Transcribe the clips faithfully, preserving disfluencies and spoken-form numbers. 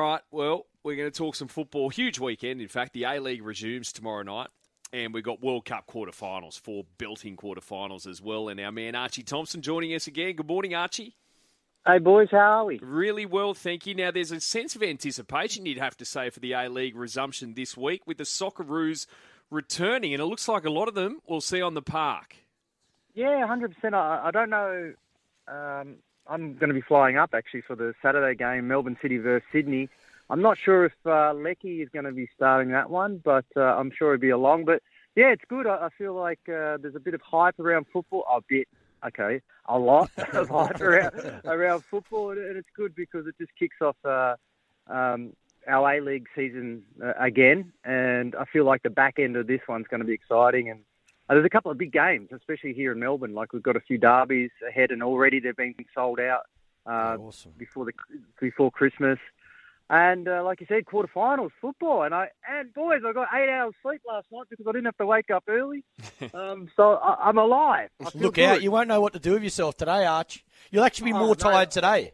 right, well, we're going to talk some football. Huge weekend, in fact. The A-League resumes tomorrow night. And we've got World Cup quarterfinals, four belting quarterfinals as well. And our man Archie Thompson joining us again. Good morning, Archie. Hey, boys, how are we? Really well, thank you. Now, there's a sense of anticipation, you'd have to say, for the A-League resumption this week with the Socceroos returning. And it looks like a lot of them we'll see on the park. Yeah, one hundred percent. I, I don't know. Um, I'm going to be flying up, actually, for the Saturday game, Melbourne City versus Sydney. I'm not sure if uh, Lecky is going to be starting that one, but uh, I'm sure he'll be along. But, yeah, it's good. I, I feel like uh, there's a bit of hype around football. A bit, okay, a lot of hype around, around football, and it's good because it just kicks off uh, um, our A-League season uh, again, and I feel like the back end of this one's going to be exciting. And uh, there's a couple of big games, especially here in Melbourne. Like, we've got a few derbies ahead, and already they've been sold out uh, oh, awesome. before the before Christmas. And uh, like you said, quarterfinals football, and I and boys, I got eight hours sleep last night because I didn't have to wake up early. um, so I, I'm alive. Look good. out! You won't know what to do with yourself today, Arch. You'll actually be oh, more no. tired today.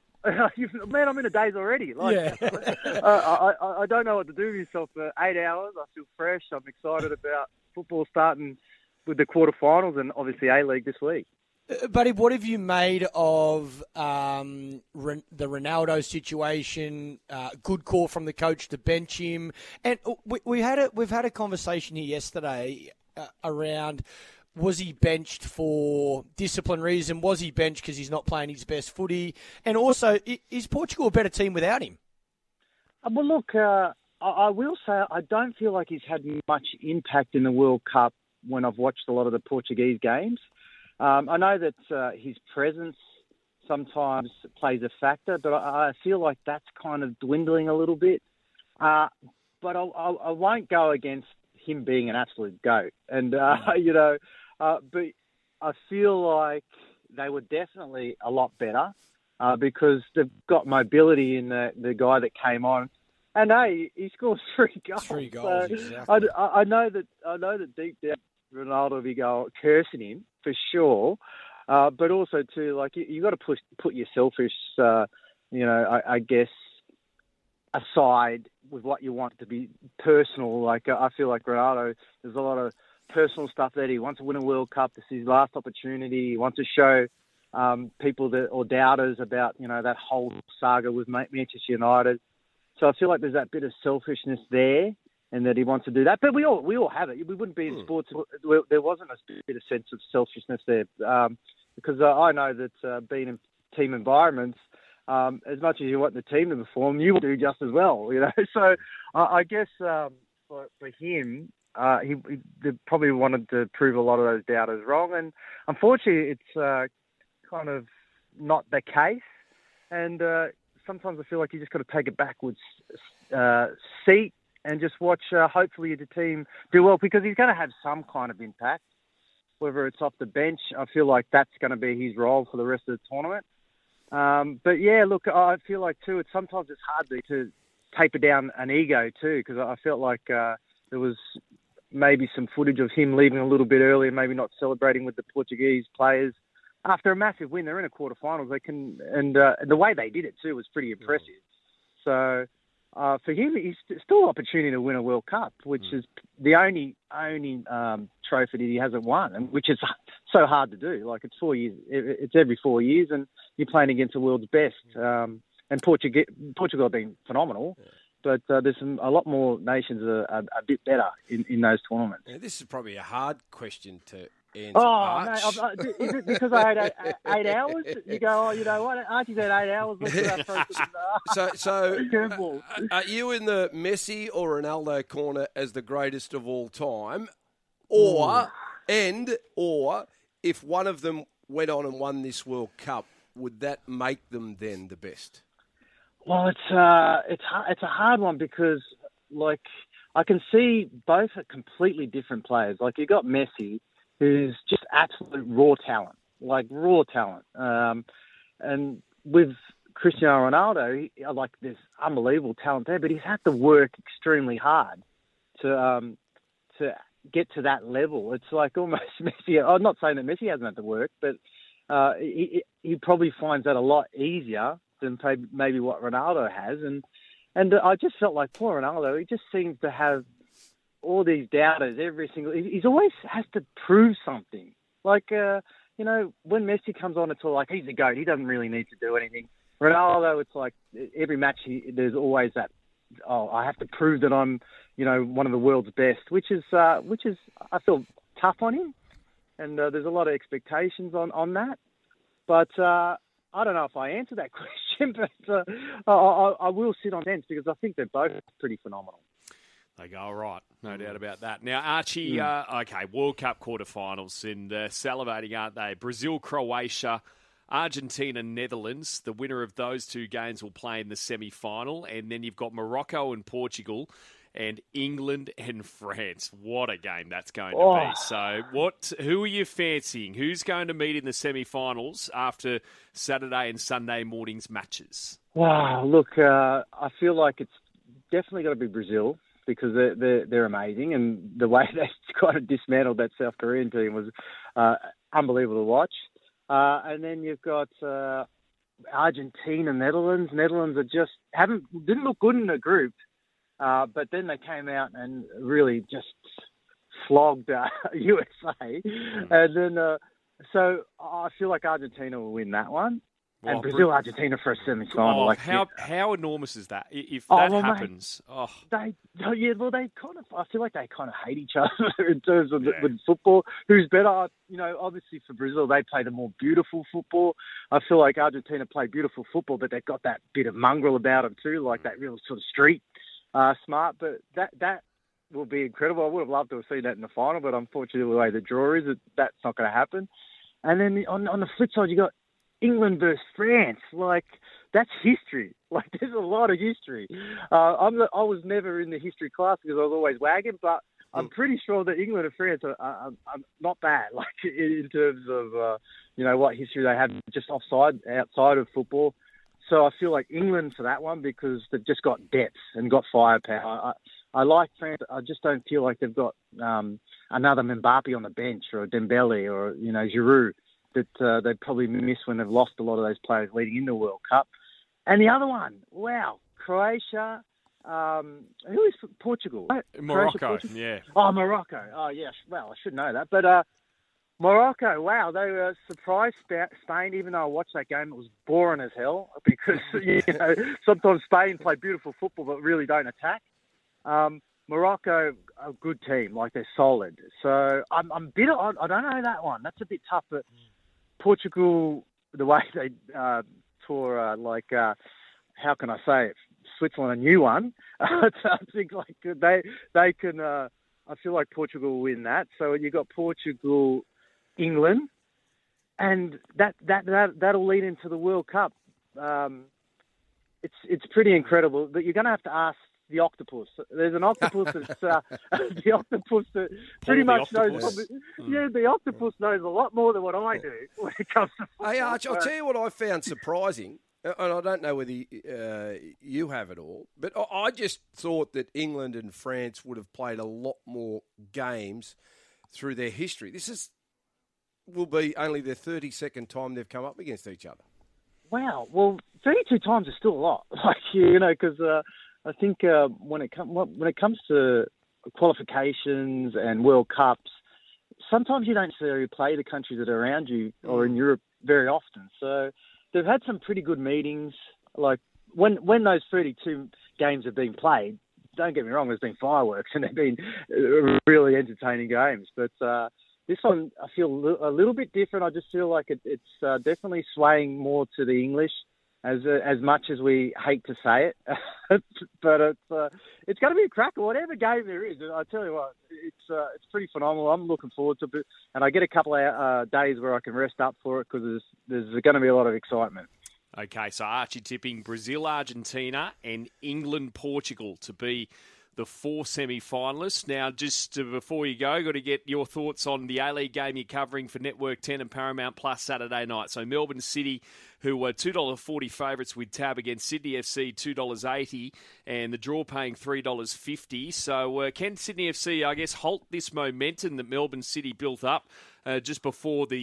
Man, I'm in a daze already. Like, yeah. uh, I, I don't know what to do with myself for eight hours. I feel fresh. I'm excited about football starting with the quarterfinals and obviously A-League this week. Uh, buddy, what have you made of um, Ren- the Ronaldo situation? Uh, good call from the coach to bench him, and we, we had a we've had a conversation here yesterday uh, around was he benched for discipline reason? Was he benched because he's not playing his best footy? And also, is Portugal a better team without him? Uh, well, look, uh, I, I will say I don't feel like he's had much impact in the World Cup when I've watched a lot of the Portuguese games. Um, I know that uh, his presence sometimes plays a factor, but I, I feel like that's kind of dwindling a little bit. Uh, but I, I, I won't go against him being an absolute goat. And, uh, you know, uh, but I feel like they were definitely a lot better uh, because they've got mobility in the, the guy that came on. And, hey, he scores three goals. Three goals, so exactly. I, I, know that, I know that deep down Ronaldo will be going, cursing him. For sure, uh, but also too, like you, you got to push, put your selfish, uh, you know, I, I guess, aside with what you want to be personal. Like I feel like Ronaldo, there's a lot of personal stuff that he wants to win a World Cup. This is his last opportunity. He wants to show um, people that or doubters about you know that whole saga with Manchester United. So I feel like there's that bit of selfishness there. And that he wants to do that, but we all we all have it. We wouldn't be in sports. There wasn't a bit of sense of selfishness there, um, because uh, I know that uh, being in team environments, um, as much as you want the team to perform, you will do just as well. You know, so uh, I guess um, for, for him, uh, he, he they probably wanted to prove a lot of those doubters wrong, and unfortunately, it's uh, kind of not the case. And uh, sometimes I feel like you just got to take a backwards uh, seat. And just watch, uh, hopefully, the team do well because he's going to have some kind of impact, whether it's off the bench. I feel like that's going to be his role for the rest of the tournament. Um, but, yeah, look, I feel like, too, it's sometimes it's hard to, to taper down an ego, too, because I felt like uh, there was maybe some footage of him leaving a little bit early and maybe not celebrating with the Portuguese players. After a massive win, they're in a quarterfinals. They can, and uh, the way they did it, too, was pretty impressive. So... Uh, for him, he's still an opportunity to win a World Cup, which mm. is the only only um, trophy that he hasn't won, and which is so hard to do. Like it's four years, it's every four years, and you're playing against the world's best. Um, and Portugal, Portugal have been phenomenal, yeah. but uh, there's some, a lot more nations that are, are a bit better in, in those tournaments. Yeah, this is probably a hard question to answer. Oh, Arch. no, I, is it because I had eight, eight hours? You go, oh, you know what? Archie's had eight hours. Let's get our so, so are you in the Messi or Ronaldo corner as the greatest of all time, or mm. and or if one of them went on and won this World Cup, would that make them then the best? Well, it's uh, it's it's a hard one because like I can see both are completely different players. Like you got Messi, who's just absolute raw talent, like raw talent. Um, and with Cristiano Ronaldo, he, like there's unbelievable talent there, but he's had to work extremely hard to um, to get to that level. It's like almost Messi. I'm not saying that Messi hasn't had to work, but uh, he, he probably finds that a lot easier than maybe what Ronaldo has. And And I just felt like poor Ronaldo, he just seems to have all these doubters every single... He's always has to prove something. Like, uh, you know, when Messi comes on, it's all like, he's the GOAT. He doesn't really need to do anything. Ronaldo, it's like every match, he, there's always that, oh, I have to prove that I'm, you know, one of the world's best, which is, uh, which is, I feel tough on him. And uh, there's a lot of expectations on, on that. But uh, I don't know if I answer that question, but uh, I, I, I will sit on fence because I think they're both pretty phenomenal. They go all right, no doubt about that. Now, Archie, mm. uh, okay, World Cup quarterfinals, and uh, salivating, aren't they? Brazil, Croatia, Argentina, Netherlands. The winner of those two games will play in the semi-final, and then you've got Morocco and Portugal, and England and France. What a game that's going to oh. be. So, what? Who are you fancying? Who's going to meet in the semi-finals after Saturday and Sunday morning's matches? Wow, look, uh, I feel like it's definitely got to be Brazil, because they're, they're, they're amazing, and the way they kind of dismantled that South Korean team was uh, unbelievable to watch. Uh, and then you've got uh, Argentina, Netherlands. Netherlands are just haven't didn't look good in the group, uh, but then they came out and really just flogged uh, U S A. Mm. And then uh, so I feel like Argentina will win that one. And well, Brazil, Argentina for a semi-final. Oh, like how how enormous is that? If oh, that well, happens, mate, oh, they yeah, well, they kind of. I feel like they kind of hate each other in terms of yeah. the, with football. Who's better? You know, obviously for Brazil, they play the more beautiful football. I feel like Argentina play beautiful football, but they've got that bit of mongrel about them too, like that real sort of street uh, smart. But that that will be incredible. I would have loved to have seen that in the final, but unfortunately, the way the draw is, that's not going to happen. And then on on the flip side, you got England versus France, like that's history. Like there's a lot of history. Uh, I'm the, I was never in the history class because I was always wagging, but I'm pretty sure that England and France are, are, are not bad. Like in terms of uh, you know what history they have just offside outside of football. So I feel like England for that one because they've just got depth and got firepower. I, I like France. I just don't feel like they've got um, another Mbappe on the bench or a Dembele or you know Giroud that uh, they probably miss when they've lost a lot of those players leading into the World Cup. And the other one, wow, Croatia, um, who is Portugal? Morocco, Croatia, Portugal? yeah. Oh, Morocco. Oh, yes. Well, I should know that. But uh, Morocco, wow, they were surprised Spain, even though I watched that game, it was boring as hell because, you know, sometimes Spain play beautiful football but really don't attack. Um, Morocco, a good team, like they're solid. So I'm, I'm bitter. I, I don't know that one. That's a bit tough, but Portugal, the way they uh, tore, uh, like, uh, how can I say it? Switzerland, a new one. I think like they they can. Uh, I feel like Portugal will win that. So you got Portugal, England, and that that that that'll lead into the World Cup. Um, it's it's pretty incredible. But you're going to have to ask the octopus. There's an octopus that's uh, the octopus that pretty Paul much knows. Probably, mm. Yeah, the octopus knows a lot more than what I do when it comes to football. Hey, Arch, I'll tell you what I found surprising, and I don't know whether uh, you have it all, but I just thought that England and France would have played a lot more games through their history. This is will be only their thirty-second time they've come up against each other. Wow. Well, thirty-two times is still a lot. Like you know, because. Uh, I think uh, when it com- when it comes to qualifications and World Cups, sometimes you don't necessarily play the countries that are around you or in Europe very often. So they've had some pretty good meetings. Like when when those thirty-two games have been played, don't get me wrong, there's been fireworks and they've been really entertaining games. But uh, this one, I feel a little bit different. I just feel like it, it's uh, definitely swaying more to the English. As uh, as much as we hate to say it, but it's uh, it's going to be a cracker. Whatever game there is, I tell you what, it's uh, it's pretty phenomenal. I'm looking forward to it, and I get a couple of uh, days where I can rest up for it because there's there's going to be a lot of excitement. Okay, so Archie tipping Brazil, Argentina, and England, Portugal to be the four semi-finalists. Now, just uh, before you go, got to get your thoughts on the A-League game you're covering for Network ten and Paramount Plus Saturday night. So Melbourne City, who were two dollars forty favourites with Tab against Sydney F C, two dollars eighty, and the draw paying three dollars fifty. So uh, can Sydney F C, I guess, halt this momentum that Melbourne City built up uh, just before the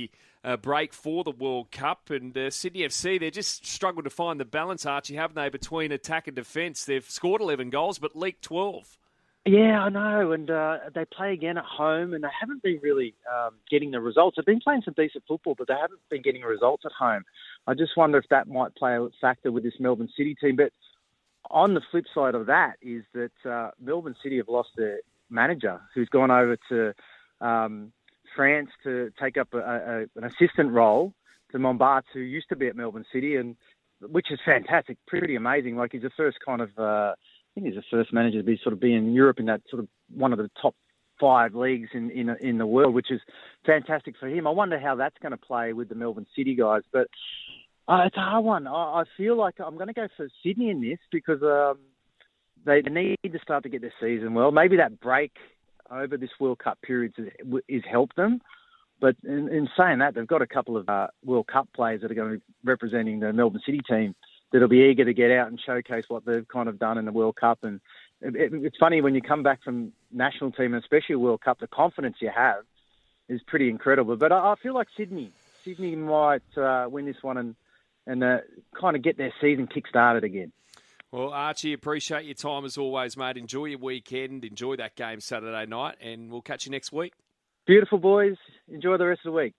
uh, break for the World Cup. And uh, Sydney F C, they're just struggled to find the balance, Archie, haven't they, between attack and defence? They've scored eleven goals but leaked twelve. Yeah, I know, and uh, they play again at home, and they haven't been really um, getting the results. They've been playing some decent football, but they haven't been getting results at home. I just wonder if that might play a factor with this Melbourne City team. But on the flip side of that is that uh, Melbourne City have lost their manager, who's gone over to um, France to take up a, a, an assistant role to Montbard, who used to be at Melbourne City, and which is fantastic, pretty amazing. Like, he's the first kind of... Uh, I think he's the first manager to be sort of be in Europe in that sort of one of the top five leagues in, in, in the world, which is fantastic for him. I wonder how that's going to play with the Melbourne City guys. But uh, it's a hard one. I, I feel like I'm going to go for Sydney in this because um, they need to start to get their season well. Maybe that break over this World Cup period is, is helped them. But in, in saying that, they've got a couple of uh, World Cup players that are going to be representing the Melbourne City team that'll be eager to get out and showcase what they've kind of done in the World Cup. And it, it, it's funny when you come back from national team, and especially a World Cup, the confidence you have is pretty incredible. But I, I feel like Sydney, Sydney might uh, win this one and and uh, kind of get their season kick-started again. Well, Archie, appreciate your time as always, mate. Enjoy your weekend. Enjoy that game Saturday night, and we'll catch you next week. Beautiful, boys. Enjoy the rest of the week.